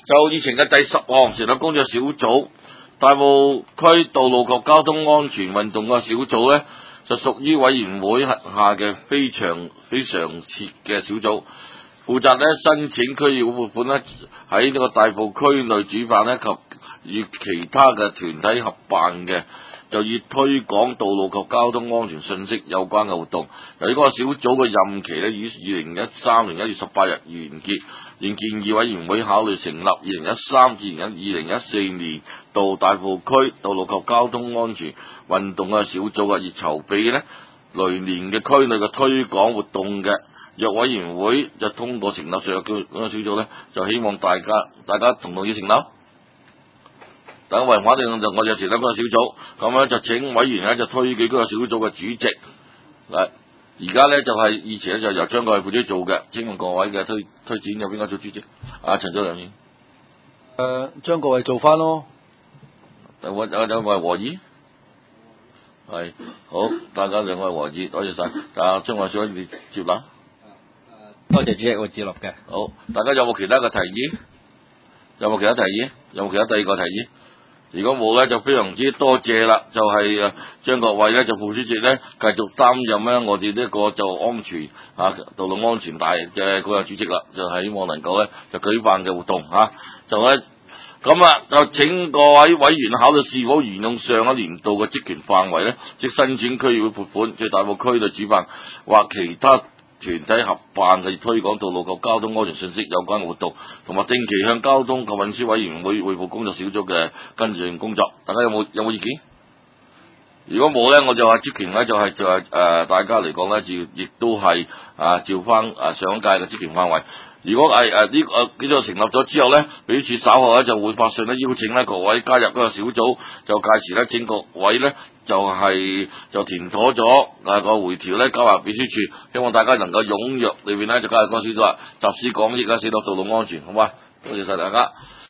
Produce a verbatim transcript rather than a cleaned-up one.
就議程嘅第十項成立工作小組，大埔區道路及交通安全運動嘅小組呢，就屬於委員會轄下嘅非常非常設嘅小組，負責呢申請區議會撥款呢，喺呢個大埔區內主辦呢，及與其他嘅團體合辦嘅，就以推廣道路及交通安全信息有關嘅活動。由於嗰個小組嘅任期呢，於二零一三年一月十八日完結，現建議委員會考慮成立二零一三至二零一四年度大埔區道路及交通安全運動嘅小組嘅，以籌備呢來年嘅區內嘅推廣活動嘅。若委員會就通過成立上述嗰個小組呢，就希望大家大家同唔同意成立？等委員反正就我就成立嗰個小組，咁樣就請委員咧就推舉嗰個小組嘅主席。嗱，而家咧就係、是、以前咧就由張國偉負責做嘅，請問各位嘅推推薦有邊個做主席？啊，陳祖良先。 誒，張國偉做翻咯。 有我有有我係和議，係好，大家兩位和議，多謝晒。啊，張國偉小你接納。 多謝主席，我接納嘅。 好，大家有冇其他嘅提議？有冇其他提議？有冇其他第二個提議？如果冇咧，就非常之多謝啦。就係、是、誒張國偉咧，就副主席咧，繼續擔任咧我哋呢個就安全啊道路安全大嘅嗰個主席啦。就係希望能夠咧就舉辦嘅活動嚇、啊，就咧咁啊，就請各位委員考慮是否沿用上一年度嘅職權範圍咧，即申請區議會撥款，即大埔區嘅主辦或其他團體合辦嘅推廣道路及交通安全信息有關嘅活動，同埋定期向交通及運輸委員會匯報工作小組嘅跟進工作。大家有冇有冇意見？如果冇咧，我就話職權咧就係、是、就係、是、誒、呃、大家嚟講咧，就亦都係啊照翻啊上一屆嘅職權範圍。如果係誒呢個叫做成立咗之後咧，表示稍後咧就會發信咧邀請咧各位加入嗰個小組，就屆時咧請各位咧就係、是、就填妥咗啊個回條咧交入秘書處，希望大家能夠踴躍裏邊咧就加入嗰個小組啊，集思廣益啦，寫到道路安全，好嘛？多謝晒大家。